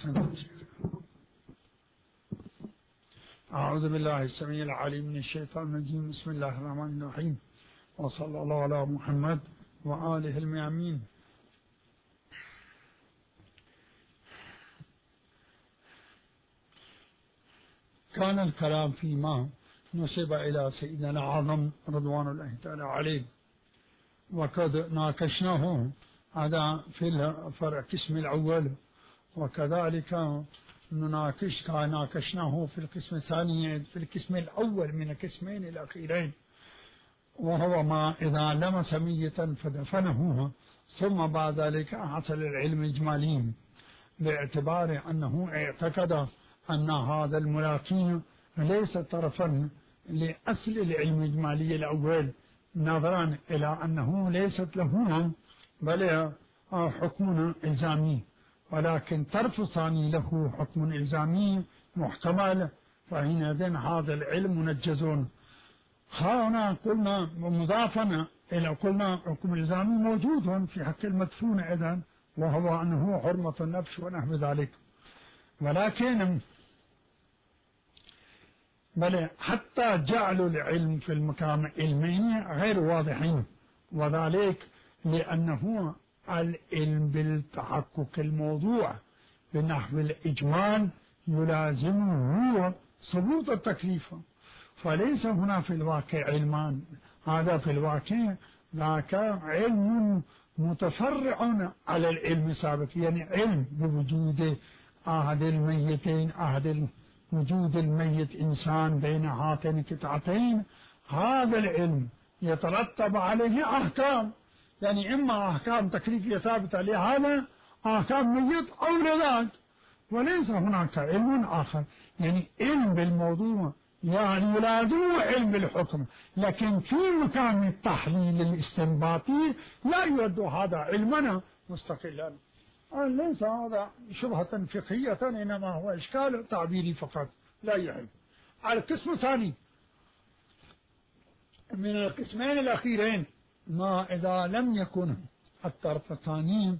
أحسنت. أعوذ بالله السميع العليم من الشيطان الرجيم. بسم الله الرحمن الرحيم، وصلى الله على محمد وآله الميامين. كان الكلام فيما نسب إلى سيدنا الأعظم رضوان الله تعالى عليه، وقد ناقشناه هذا في القسم الأول، وكذلك ناقشناه في القسم الثاني في القسم الأول من القسمين الأخيرين، وهو ما إذا لمس ميتا فدفنه ثم بعد ذلك حصل العلم إجمالي، باعتبار أنه اعتقد أن هذا الملاقين ليس طرفا لأصل العلم الإجمالي الأول، نظرا إلى أنه ليست له بل حكم إلزامي، ولكن طرف ثاني له حكم إلزامي محتمل، فحينئذ هذا العلم منجزون. هنا قلنا مضافا إلى قلنا حكم الإلزامي موجود في حق المدفون إذن، وهو أنه حرمة النفس ونحو ذلك، ولكن بل حتى جعلوا العلم في المقام علمين غير واضحين، وذلك لأنه العلم بالتحقق الموضوع بنحو الإجمال يلازمه ثبوت التكليف، فليس هنا في الواقع علمان، هذا في الواقع ذاك علم متفرع على العلم السابق، يعني علم بوجود أحد الميتين، وجود الميت إنسان بين هاتين القطعتين، هذا العلم يترتب عليه أحكام، يعني إما أحكام تكليفية ثابتة لهذا، أحكام ميت أو لذاك، وليس هناك علم آخر، يعني علم بالموضوع يعني يلازم علم بالحكم، لكن في مكان التحليل الاستنباطي لا يرد هذا علمنا مستقلا. ليس هذا شبهة فقهية، إنما هو إشكال تعبيري فقط لا يهم. على القسم الثاني من القسمين الأخيرين، ما إذا لم يكن الطرف الثاني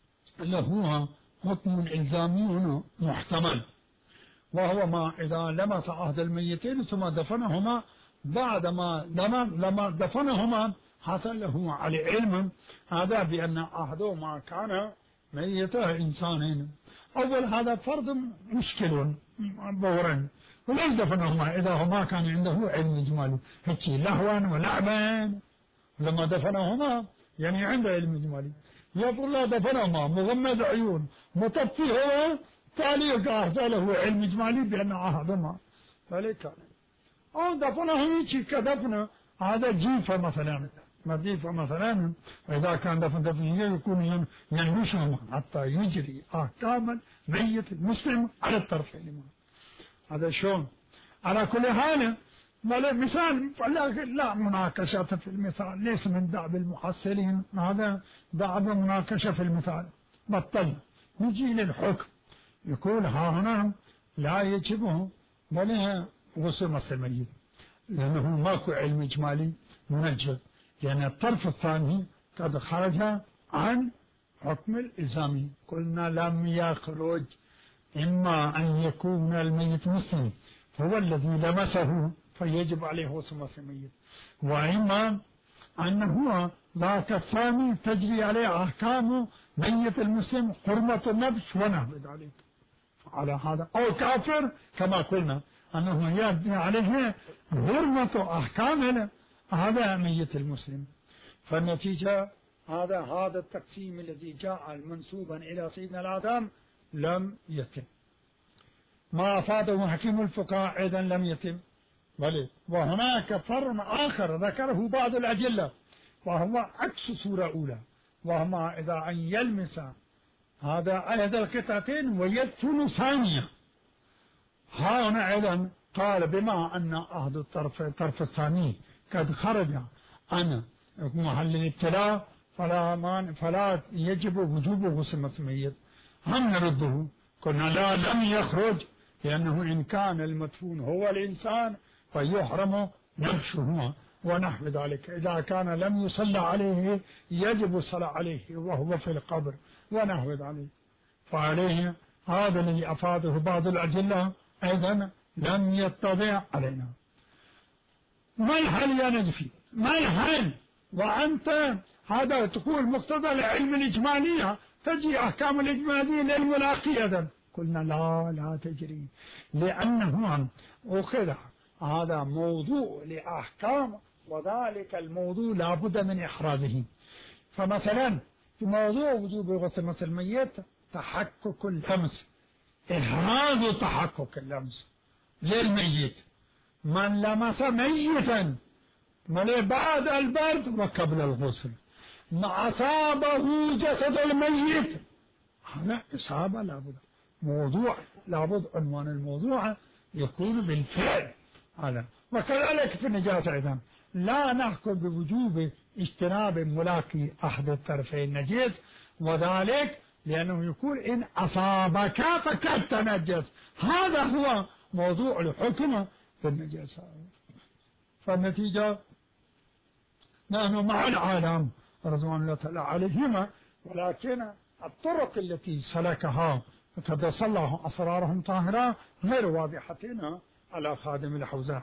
له حكم إلزامي محتمل، وهو ما إذا لمس أحد الميتين ثم دفنهما، بعدما لما دفنهما حصل له على علم هذا بأن أحدهما كان ميته إنسانين. أول هذا فرض مشكل بورا، وليس دفنهما إذا هما كان عنده علم إجمالي، هيك لهوا ولعبا، لما دفنهما يعني عنده علم إجمالي، يقول لا دفنهما مغمض عيون مطفي هو تالي أحسى له علم إجمالي بأن أحدهما فليك كان أو دفنه هيك كدفن هذا جيفة مثلا، مضيفة مثلا، وإذا كان دفن يكون ينبشهم حتى يجري أحكام ميت المسلم على الطرفين. هذا شون على كل حال مثال، لا مناقشة في المثال، ليس من دعب المحصلين، هذا دعب مناقشة في المثال بطل. نجي للحكم، يقول ها هنا لا يجبه بل غسل مس الميت، لأنه ماكو علم إجمالي منجز، لأن الطرف الثاني قد خرج عن حكم الإلزامي. قلنا لم يخرج، إما أن يكون الميت مسلم فهو الذي لمسه فيجب عليه غسل مس الميت، وإما أنه ذاك الثاني تجري عليه أحكام ميت المسلم حرمة النفس ونحو ذلك، على هذا أو كافر كما قلنا أنه يجري عليه حرمة أحكام هذا ميت المسلم. فالنتيجة هذا التقسيم الذي جاء منسوبا إلى سيدنا الأعظم لم يتم، ما أفاده حكيم الفقهاء أيضا لم يتم، بل وهناك فرع آخر ذكره بعض الأدلة، وهو عكس سورة أولى، وهو إذا أن يلمس هذا أحد القطعتين ويدفن ثانية. هنا أيضا قال بما أن أحد الطرف الثاني قد خرج عن محل الابتلاء فلا يجب وجوب غسل مس الميت. هم نرده، قلنا لا لم يخرج، لأنه إن كان المدفون هو الإنسان فيحرم نفسه ونحو ذلك، إذا كان لم يصلى عليه يجب الصلاة عليه وهو في القبر ونحو ذلك، فعليه هذا الذي أفاده بعض الأدلة أيضا لم يتضع علينا. ما الحل يا نجفي؟ ما الحل؟ وأنت هذا تقول مقتضى العلم الإجمالية، تجي أحكام الإجمالية للملاقي أيضا. قلنا لا تجري، لأنه أخذ هذا موضوع لأحكام، وذلك الموضوع لا بد من إحرازه. فمثلا في موضوع وجوب غسل مثل الميت تحقق اللمس، إحراز تحقق اللمس للميت. من لمس ميتا بعد البرد وقبل الغسل ما أصابه جسد الميت، هذا إصابة لابد، موضوع لابد عنوان الموضوع يكون بالفعل هذا. وكذلك في النجاسة أيضا لا نحكم بوجوب اجتناب ملاقي أحد الطرفين نجس، وذلك لأنه يكون إن أصابك فقد تنجس، هذا هو موضوع الحكم في النجاسة. فالنتيجة نحن مع العالم رضوان الله تعالى عليهما، ولكن الطرق التي سلكها وتدس الله أسرارهم طاهرة غير واضحة على خادم الحوزة.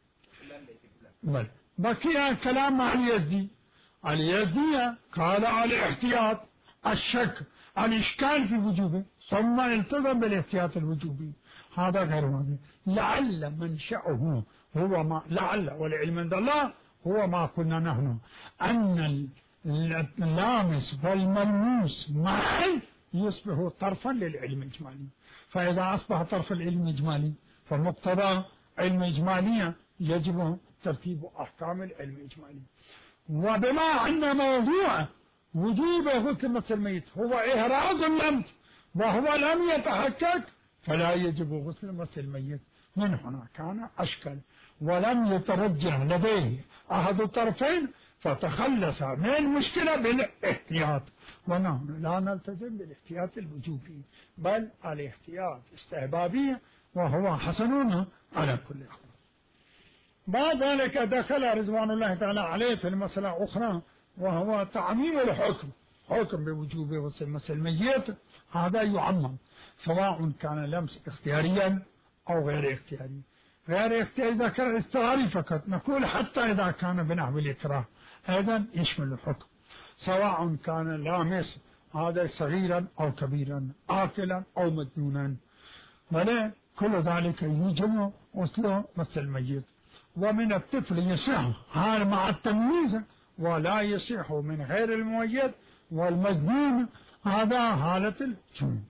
بقي الكلام مع اليزدي. اليزدي قال على الاحتياط الشك الإشكال في وجوبه، ثم التزم بالاحتياط الوجوبي، هذا غير واضح. لعل منشأه هو ما لعل، والعلم عند الله هو ما قلنا نحن أن اللامس والملموس معا يصبح طرفا للعلم الإجمالي. فإذا أصبح طرف العلم الإجمالي فمقتضى علم إجمالية يجب ترتيب أحكام العلم الإجمالي. وبما أن موضوع وجوب غسل مثل الميت هو إهراز اللمس وهو لم يتحقق، فلا يجب غسل مثل الميت. من هنا كان أشكل ولم يترجح لديه أحد الطرفين، فتخلص من المشكلة بالاحتياط. ونحن لا نلتزم بالاحتياط الوجوبي، بل الاحتياط استحبابي، وهو حسنون على كل حال. بعد ذلك دخل رضوان الله تعالى عليه في المسألة أخرى، وهو تعميم الحكم، حكم بوجوب غسل مثل الميت هذا يعمم، سواء كان لمس اختياريا أو غير اختياري. غير اختياري إذا كان اضطراري فقط نقول حتى إذا كان بنحو الإكراه أيضا يشمل الحكم، سواء كان لامس هذا صغيرا أو كبيرا، آكلا أو مجنونا، بل كل ذلك يجب غسل مثل الميت. ومن الطفل يصح هذا مع التمييز، ولا يصح من غير المميز والمجنون هذا حالة الجنون.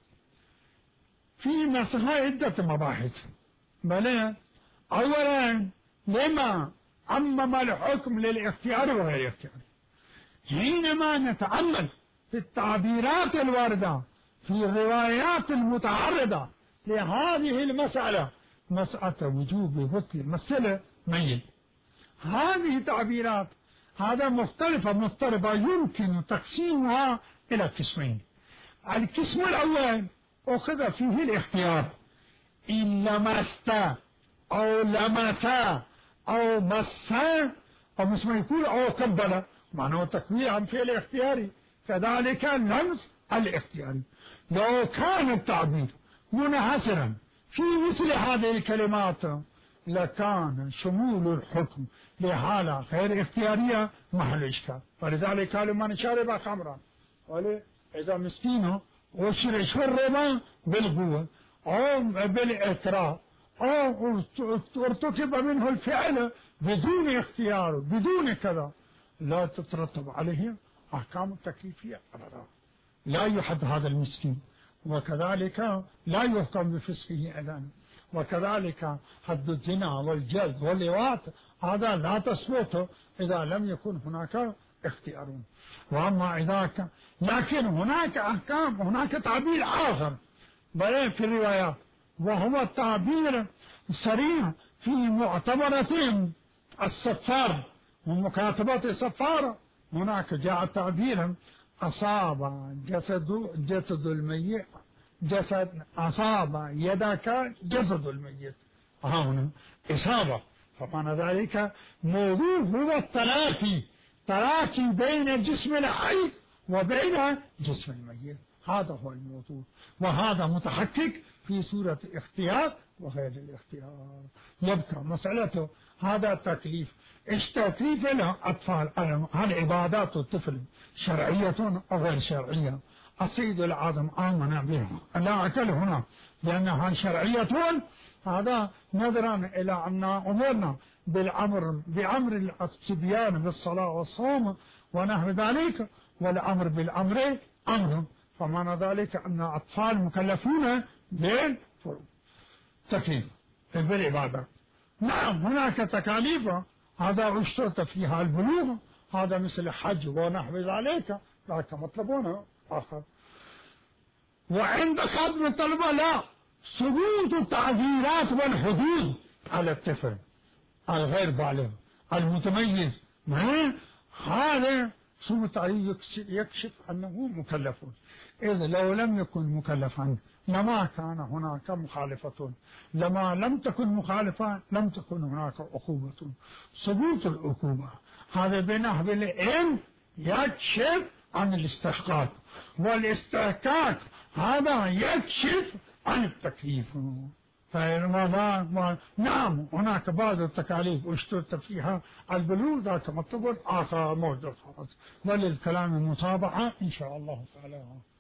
في مسألة عدة مباحث، بل أولا لما عمم الحكم للاختيار وغير الاختيار. حينما نتأمل في التعبيرات الواردة في الروايات المتعرضة لهذه المسألة، مسألة وجوب غسل مثل ميت، هذه تعبيرات هذا مختلفة مضطربة يمكن تقسيمها إلى قسمين. القسم الأول أخذ فيه الاختيار، إن لمست أو لمس أو مس أو مثل ما يقول أو قبل، معناه تكوير عن فعل اختياري، كذلك اللمس الاختياري. لو كان التعبير منحصرا في مثل هذه الكلمات لكان شمول الحكم لحالة غير اختيارية محل إشكال. فلذلك قالوا من شرب خمرا، إذا مسكينه وشرب بالقوة أو بالإكراه أو ارتكب منه الفعل بدون اختيار بدون كذا، لا تترتب عليه أحكام التكليفية أبدا، لا يحد هذا المسكين، وكذلك لا يحكم بفسقه أيضا، وكذلك حد الزنا والجلد واللواط هذا لا تسقط إذا لم يكن هناك اختيار. وأما إذا كان، لكن هناك أحكام، هناك تعبير آخر بل في الروايات، وهو التعبير الصريح في معتبرة الصفار ومكاتبات الصفار. هناك جاء تعبيرا أصاب جسد الميت جسد، أصاب يدك جسد الميت، هنا إصابة، فمعنى ذلك موضوع هو التلاقي بين جسم الحي وبين جسم الميت، هذا هو الموضوع، وهذا متحقق في سورة الاختيار وغير الاختيار. يبقى مسألته هذا التكليف، ايش تكليف له أطفال؟ هل عبادات الطفل شرعية أو غير شرعية؟ السيد العظم آمن بها، لا أكل هنا لأنها شرعية، هذا نظرا إلى أن أمرنا بأمر الصبيان بالصلاة والصوم ونحو ذلك، والأمر بالأمر أمر، فمعنى ذلك أن أطفال مكلفون بالتكليف بالعبادة. نعم هناك تكاليف هذا اشترط فيها البلوغ، هذا مثل الحج ونحو ذلك، ذاك مطلبون آخر. وعند خدم الطلبة لا، ثبوت التعذيرات والحدود على الطفل الغير بالغ المتميز، هذا ثبوت يكشف أنه مكلف. إذ لو لم يكن مكلفا لما كان هناك مخالفة، لما لم تكن مخالفة لم تكن هناك عقوبة. ثبوت العقوبة هذا بنحو العلم يكشف عن الاستحقاق، والاستحقاق هذا يكشف عن التكليف. نعم هناك بعض التكاليف اشترط فيها البلوغ، ذاك مطلب آخر موجود، وللكلام متابعة إن شاء الله تعالى.